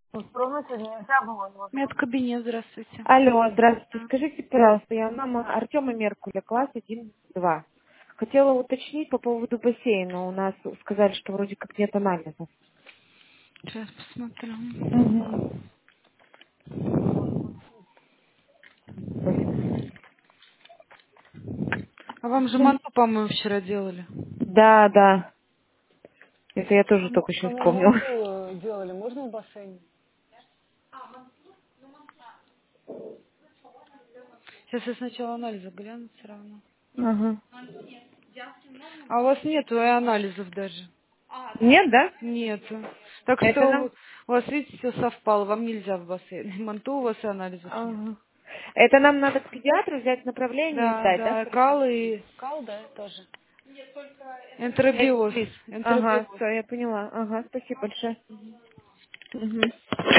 Ровно сегодня нельзя было. Медкабинет, здравствуйте. Алло, здравствуйте. Скажите, пожалуйста, я мама Артема Меркуля, класс 1-2. Хотела уточнить по поводу бассейна. У нас сказали, что вроде как нет анализов. Сейчас посмотрю. Угу. А вам же манту, по-моему, вчера делали. Да, да. Это я тоже Кому, только сейчас кому вспомнила. манту делали? Можно в бассейне? Сейчас я сначала анализы гляну все равно. Ага. А у вас нету и анализов даже. Нет, да? Нету. Так Это что нам... у вас, видите, все совпало. Вам нельзя в бассейн. Манту у вас и анализов нет. Ага. Это нам надо к педиатру взять направление и Да, сдать, да? да, кал и Кал, да, тоже. энтеробиоз. Спит. Ага, Энтеробиоз. все, я поняла. Ага, спасибо большое. Угу.